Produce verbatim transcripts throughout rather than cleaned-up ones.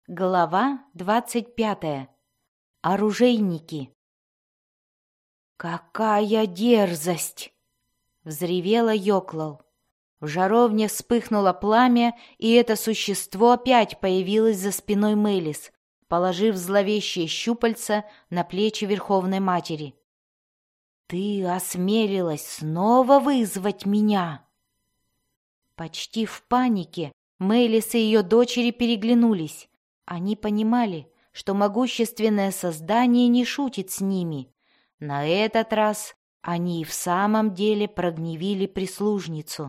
Глава двадцать пятая. Оружейники. «Какая дерзость!» — взревела Йоклал. В жаровне вспыхнуло пламя, и это существо опять появилось за спиной Мелис, положив зловещие щупальца на плечи Верховной Матери. «Ты осмелилась снова вызвать меня!» Почти в панике Мелис и ее дочери переглянулись. Они понимали, что могущественное создание не шутит с ними. На этот раз они и в самом деле прогневили прислужницу.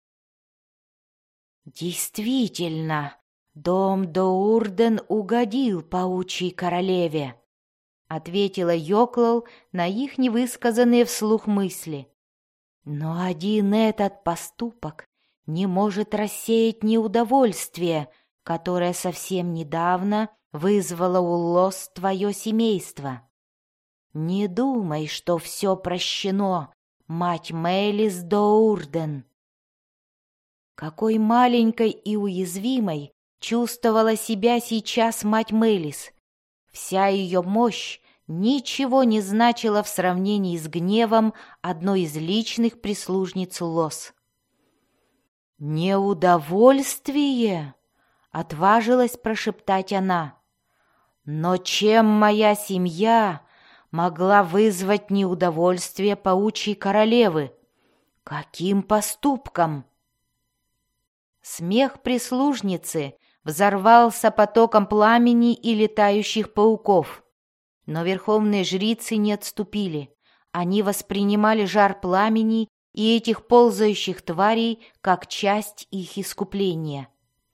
«Действительно, дом Доурден угодил паучьей королеве», — ответила Йоклал на их невысказанные вслух мысли. «Но один этот поступок не может рассеять неудовольствие, которое совсем недавно вызвало у Лос твое семейство. Не думай, что все прощено, мать Мелис Доурден». Какой маленькой и уязвимой чувствовала себя сейчас мать Мелис. Вся ее мощь ничего не значила в сравнении с гневом одной из личных прислужниц Лос. «Неудовольствие?» — отважилась прошептать она. «Но чем моя семья могла вызвать неудовольствие паучьей королевы? Каким поступком?» Смех прислужницы взорвался потоком пламени и летающих пауков. Но верховные жрицы не отступили. Они воспринимали жар пламени и этих ползающих тварей как часть их искупления.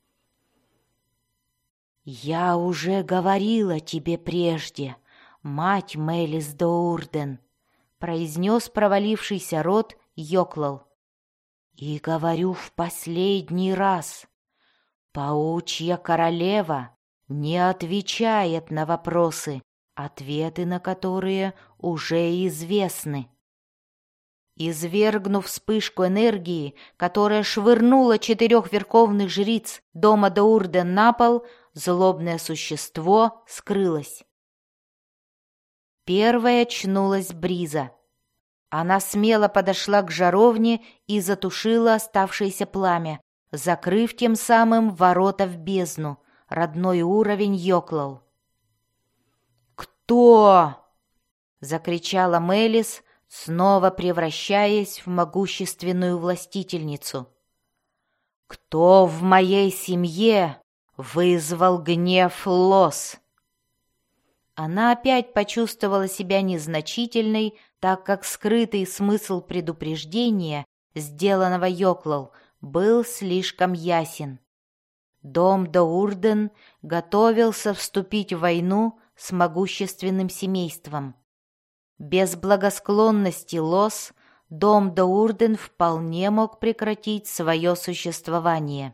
«Я уже говорила тебе прежде, мать Мелис Доурден», произнес провалившийся рот Йоклал. «И говорю в последний раз, паучья королева не отвечает на вопросы, ответы на которые уже известны». Извергнув вспышку энергии, которая швырнула четырех верховных жриц дома Доурден на пол, злобное существо скрылось. Первой очнулась Бриза. Она смело подошла к жаровне и затушила оставшееся пламя, закрыв тем самым ворота в бездну, родной уровень Йоклал. «Кто?» — закричала Мелис, снова превращаясь в могущественную властительницу. «Кто в моей семье вызвал гнев Лос?» Она опять почувствовала себя незначительной, так как скрытый смысл предупреждения, сделанного Йоклал, был слишком ясен. Дом Доурден готовился вступить в войну с могущественным семейством. Без благосклонности Лос дом Доурден вполне мог прекратить свое существование.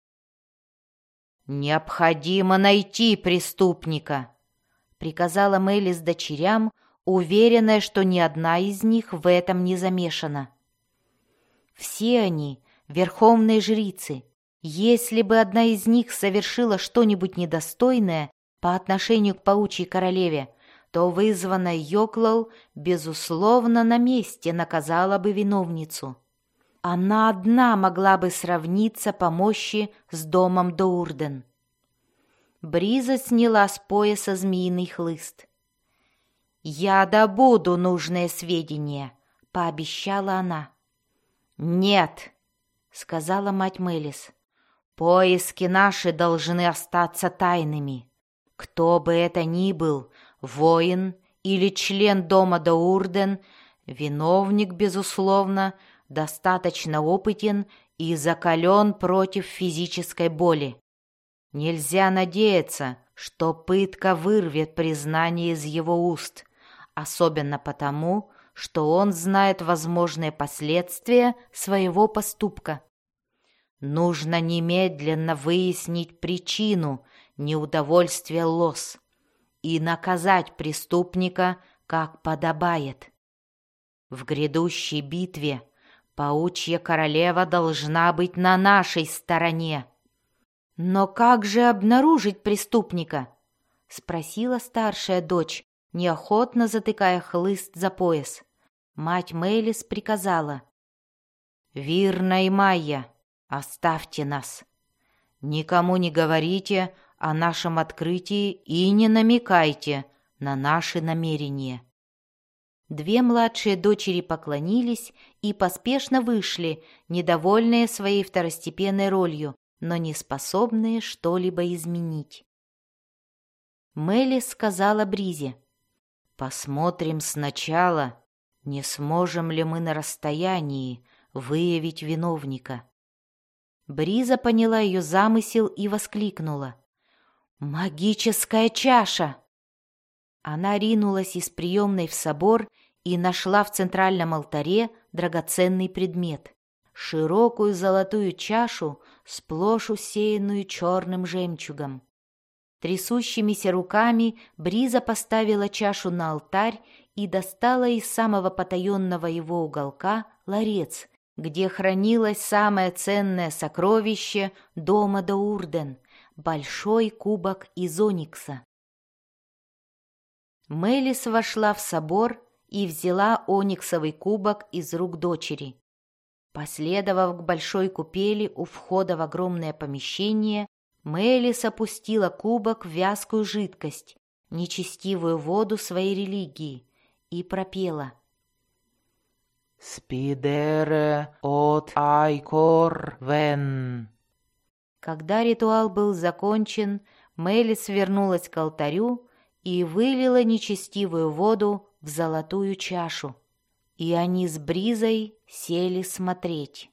«Необходимо найти преступника», — приказала Мелис дочерям, уверенная, что ни одна из них в этом не замешана. Все они — верховные жрицы. Если бы одна из них совершила что-нибудь недостойное по отношению к паучьей королеве, то вызванная Йоклал, безусловно, на месте наказала бы виновницу. Она одна могла бы сравниться по мощи с домом Доурден. Бриза сняла с пояса змеиный хлыст. «Я добуду нужные сведения», — пообещала она. «Нет», — сказала мать Мелис, — «поиски наши должны остаться тайными. Кто бы это ни был, воин или член дома Доурден, виновник, безусловно, достаточно опытен и закален против физической боли. Нельзя надеяться, что пытка вырвет признание из его уст, особенно потому, что он знает возможные последствия своего поступка. Нужно немедленно выяснить причину неудовольствия Лос и наказать преступника, как подобает. В грядущей битве паучья королева должна быть на нашей стороне. «Но как же обнаружить преступника?» — спросила старшая дочь, неохотно затыкая хлыст за пояс. Мать Мелис приказала: «Вирна и Майя, оставьте нас. Никому не говорите о нашем открытии и не намекайте на наши намерения». Две младшие дочери поклонились и поспешно вышли, недовольные своей второстепенной ролью, но не способные что-либо изменить. Мелис сказала Бризе: «Посмотрим сначала, не сможем ли мы на расстоянии выявить виновника». Бриза поняла ее замысел и воскликнула: «Магическая чаша!» Она ринулась из приемной в собор и нашла в центральном алтаре драгоценный предмет — широкую золотую чашу, сплошь усеянную черным жемчугом. Трясущимися руками Бриза поставила чашу на алтарь и достала из самого потаенного его уголка ларец, где хранилось самое ценное сокровище дома Доурден — большой кубок из оникса. Мелис вошла в собор и взяла ониксовый кубок из рук дочери. Последовав к большой купели у входа в огромное помещение, Мелис опустила кубок в вязкую жидкость, нечестивую воду своей религии, и пропела: «Спидере от айкор вен». Когда ритуал был закончен, Мелис вернулась к алтарю и вылила нечестивую воду в золотую чашу, и они с Бризой сели смотреть.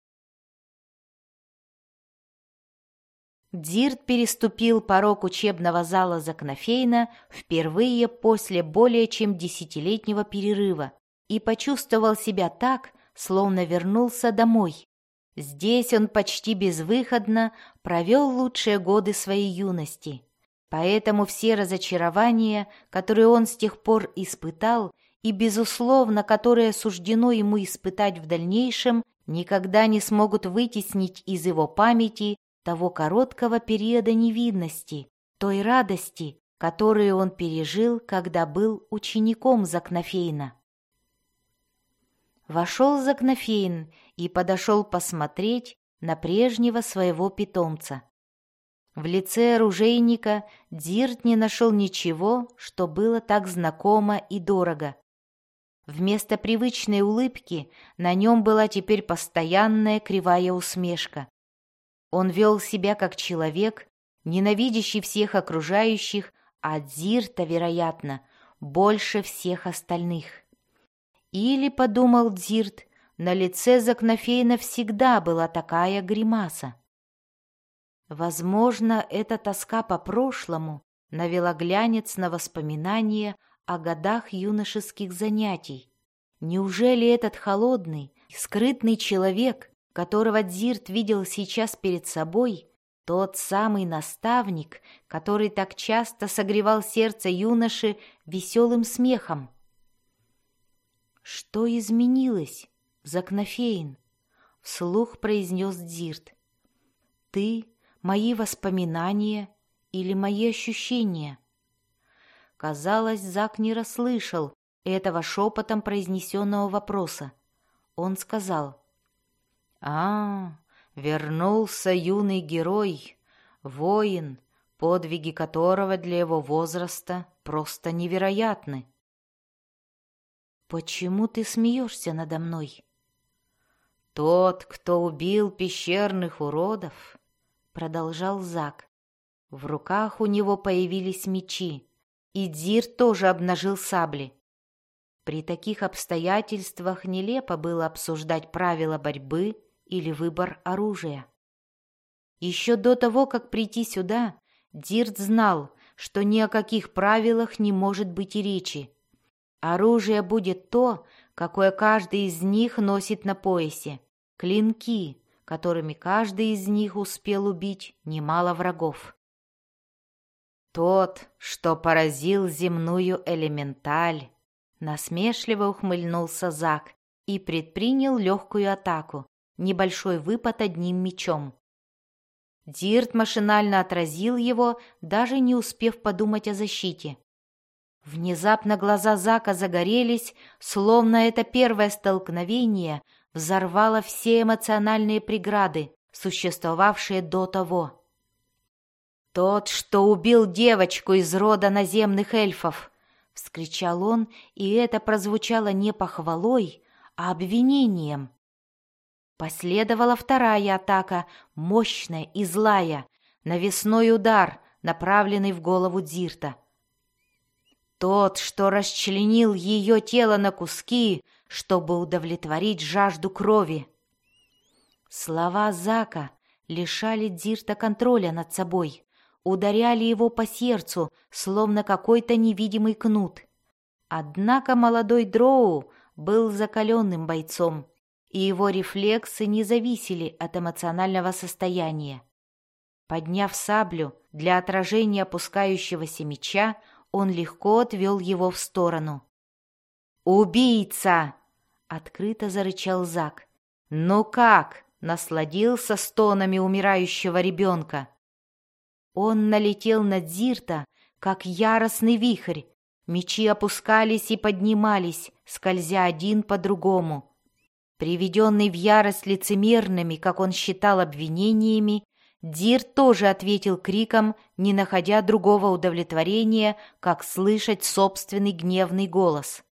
Дзирт переступил порог учебного зала Закнофейна впервые после более чем десятилетнего перерыва и почувствовал себя так, словно вернулся домой. Здесь он почти безвыходно провел лучшие годы своей юности. Поэтому все разочарования, которые он с тех пор испытал, и, безусловно, которые суждено ему испытать в дальнейшем, никогда не смогут вытеснить из его памяти того короткого периода невинности, той радости, которую он пережил, когда был учеником Закнофейна. Вошел Закнофейн и подошел посмотреть на прежнего своего питомца. В лице оружейника Дзирт не нашел ничего, что было так знакомо и дорого. Вместо привычной улыбки на нем была теперь постоянная кривая усмешка. Он вел себя как человек, ненавидящий всех окружающих, а Дзирта, вероятно, больше всех остальных. Или, подумал Дзирт, на лице Закнофейна всегда была такая гримаса. Возможно, эта тоска по прошлому навела глянец на воспоминания о годах юношеских занятий. Неужели этот холодный, скрытный человек, которого Дзирт видел сейчас перед собой, тот самый наставник, который так часто согревал сердце юноши веселым смехом? «Что изменилось, Закнофейн?» — вслух произнес Дзирт. «Ты, мои воспоминания или мои ощущения?» Казалось, Зак не расслышал этого шепотом произнесенного вопроса. Он сказал: «А, вернулся юный герой, воин, подвиги которого для его возраста просто невероятны». «Почему ты смеешься надо мной?» «Тот, кто убил пещерных уродов», — продолжал Зак. В руках у него появились мечи, и Дзирт тоже обнажил сабли. При таких обстоятельствах нелепо было обсуждать правила борьбы или выбор оружия. Еще до того, как прийти сюда, Дзирт знал, что ни о каких правилах не может быть и речи. Оружие будет то, какое каждый из них носит на поясе — клинки, которыми каждый из них успел убить немало врагов. «Тот, что поразил земную элементаль», — насмешливо ухмыльнулся Зак и предпринял легкую атаку, небольшой выпад одним мечом. Дирт машинально отразил его, даже не успев подумать о защите. Внезапно глаза Зака загорелись, словно это первое столкновение взорвало все эмоциональные преграды, существовавшие до того. «Тот, что убил девочку из рода наземных эльфов!» — вскричал он, и это прозвучало не похвалой, а обвинением. Последовала вторая атака, мощная и злая, навесной удар, направленный в голову Дирта. «Тот, что расчленил ее тело на куски, чтобы удовлетворить жажду крови!» Слова Зака лишали Дирта контроля над собой, ударяли его по сердцу, словно какой-то невидимый кнут. Однако молодой Дроу был закаленным бойцом, и его рефлексы не зависели от эмоционального состояния. Подняв саблю для отражения опускающегося меча, он легко отвел его в сторону. «Убийца!» — открыто зарычал Зак. «Ну как, насладился стонами умирающего ребенка?» Он налетел на Дирта, как яростный вихрь. Мечи опускались и поднимались, скользя один по другому. Приведенный в ярость лицемерными, как он считал, обвинениями, Дирт тоже ответил криком, не находя другого удовлетворения, как слышать собственный гневный голос.